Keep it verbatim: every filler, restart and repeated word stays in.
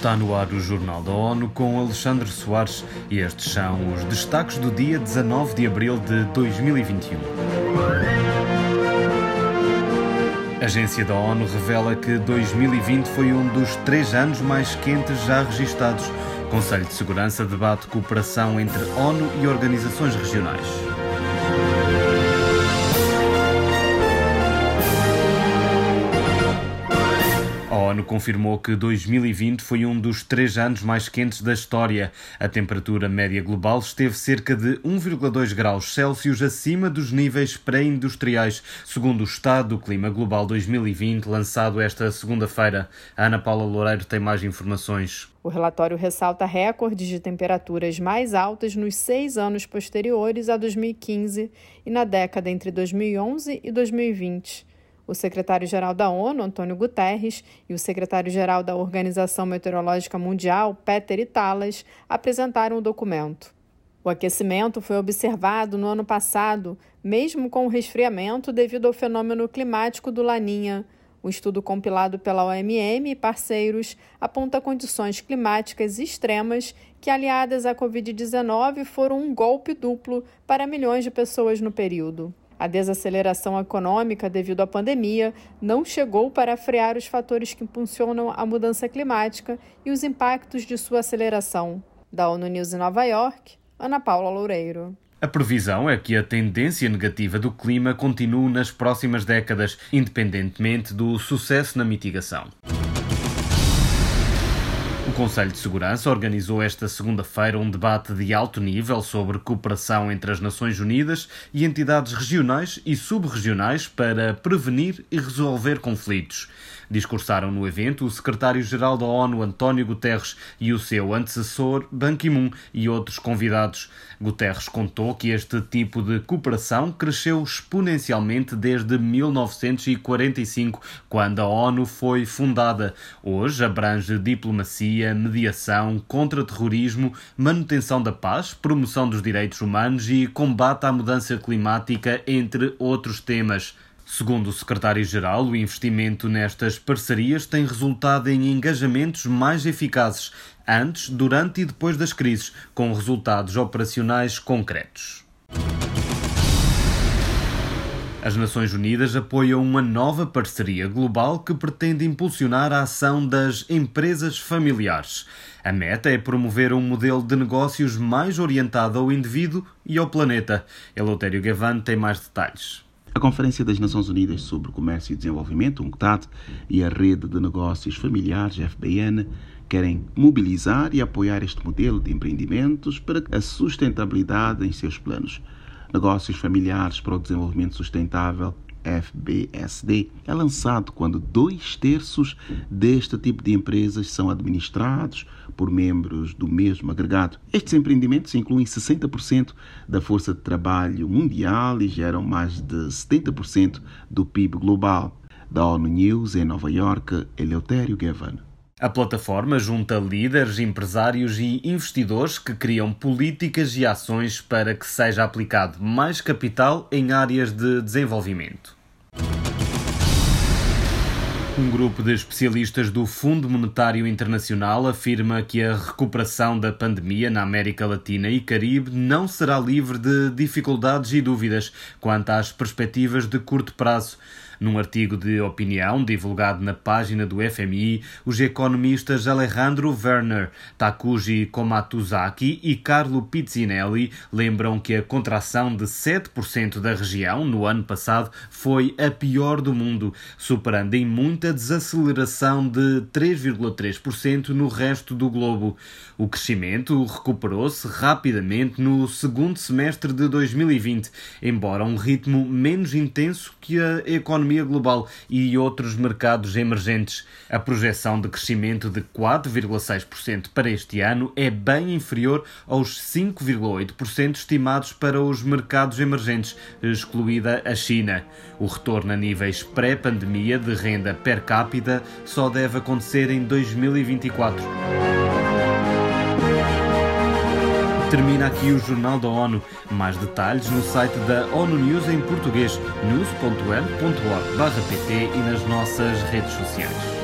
Está no ar o Jornal da ONU com Alexandre Soares e estes são os destaques do dia dezanove de abril de dois mil e vinte e um. A Agência da ONU revela que dois mil e vinte foi um dos três anos mais quentes já registados. Conselho de Segurança debate cooperação entre ONU e organizações regionais. A ONU confirmou que dois mil e vinte foi um dos três anos mais quentes da história. A temperatura média global esteve cerca de um vírgula dois graus Celsius acima dos níveis pré-industriais, segundo o Estado do Clima Global dois mil e vinte, lançado esta segunda-feira. A Ana Paula Loureiro tem mais informações. O relatório ressalta recordes de temperaturas mais altas nos seis anos posteriores a dois mil e quinze e na década entre dois mil e onze e dois mil e vinte. O secretário-geral da ONU, Antônio Guterres, e o secretário-geral da Organização Meteorológica Mundial, Peter Italas, apresentaram o documento. O aquecimento foi observado no ano passado, mesmo com o resfriamento devido ao fenômeno climático do Laninha. O estudo compilado pela O M M e parceiros aponta condições climáticas extremas que, aliadas à covid dezenove, foram um golpe duplo para milhões de pessoas no período. A desaceleração econômica devido à pandemia não chegou para frear os fatores que impulsionam a mudança climática e os impactos de sua aceleração. Da ONU News em Nova York, Ana Paula Loureiro. A previsão é que a tendência negativa do clima continue nas próximas décadas, independentemente do sucesso na mitigação. O Conselho de Segurança organizou esta segunda-feira um debate de alto nível sobre cooperação entre as Nações Unidas e entidades regionais e sub-regionais para prevenir e resolver conflitos. Discursaram no evento o secretário-geral da ONU, António Guterres, e o seu antecessor, Ban Ki-moon, e outros convidados. Guterres contou que este tipo de cooperação cresceu exponencialmente desde mil novecentos e quarenta e cinco, quando a ONU foi fundada. Hoje abrange diplomacia, mediação, contra-terrorismo, manutenção da paz, promoção dos direitos humanos e combate à mudança climática, entre outros temas. Segundo o secretário-geral, o investimento nestas parcerias tem resultado em engajamentos mais eficazes, antes, durante e depois das crises, com resultados operacionais concretos. As Nações Unidas apoiam uma nova parceria global que pretende impulsionar a ação das empresas familiares. A meta é promover um modelo de negócios mais orientado ao indivíduo e ao planeta. Eleutério Gavan tem mais detalhes. A Conferência das Nações Unidas sobre Comércio e Desenvolvimento, UNCTAD, e a Rede de Negócios Familiares, F B N, querem mobilizar e apoiar este modelo de empreendimentos para a sustentabilidade em seus planos. Negócios Familiares para o Desenvolvimento Sustentável, F B S D, é lançado quando dois terços deste tipo de empresas são administrados por membros do mesmo agregado. Estes empreendimentos incluem sessenta por cento da força de trabalho mundial e geram mais de setenta por cento do P I B global. Da ONU News em Nova York, Eleutério Gavan. A plataforma junta líderes, empresários e investidores que criam políticas e ações para que seja aplicado mais capital em áreas de desenvolvimento. Um grupo de especialistas do Fundo Monetário Internacional afirma que a recuperação da pandemia na América Latina e Caribe não será livre de dificuldades e dúvidas quanto às perspectivas de curto prazo. Num artigo de opinião divulgado na página do F M I, os economistas Alejandro Werner, Takuji Komatsuzaki e Carlo Pizzinelli lembram que a contração de sete por cento da região no ano passado foi a pior do mundo, superando em muito a desaceleração de três vírgula três por cento no resto do globo. O crescimento recuperou-se rapidamente no segundo semestre de dois mil e vinte, embora a um ritmo menos intenso que a economia global e outros mercados emergentes. A projeção de crescimento de quatro vírgula seis por cento para este ano é bem inferior aos cinco vírgula oito por cento estimados para os mercados emergentes, excluída a China. O retorno a níveis pré-pandemia de renda per capita só deve acontecer em dois mil e vinte e quatro. Termina aqui o Jornal da ONU. Mais detalhes no site da ONU News em português, news ponto n ponto org barra pt e nas nossas redes sociais.